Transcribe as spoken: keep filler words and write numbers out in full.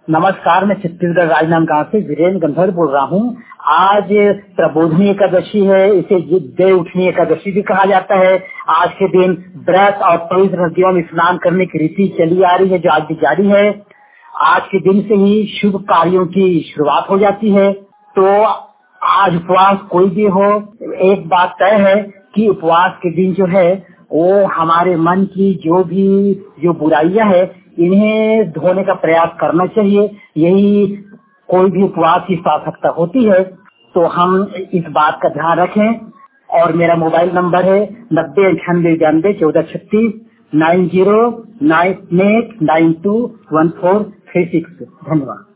नमस्कार, मैं छत्तीसगढ़ राजनांदगांव से वीरेंद्र गंधर्व बोल रहा हूँ। आज प्रबोधनी एकादशी है, इसे जय उठनी एकादशी भी कहा जाता है। आज के दिन व्रत और पवित्र नदियों में स्नान करने की रीति चली आ रही है, जो आज भी जारी है। आज के दिन से ही शुभ कार्यों की शुरुआत हो जाती है। तो आज उपवास कोई भी हो, एक बात तय है कि उपवास के दिन जो है वो हमारे मन की जो भी जो बुराइयां है इन्हें धोने का प्रयास करना चाहिए। यही कोई भी उपवास की सार्थकता होती है। तो हम इस बात का ध्यान रखें। और मेरा मोबाइल नंबर है नब्बे अंठानवे बयानबे चौदह छत्तीस nine zero nine eight nine two one four three six. धन्यवाद।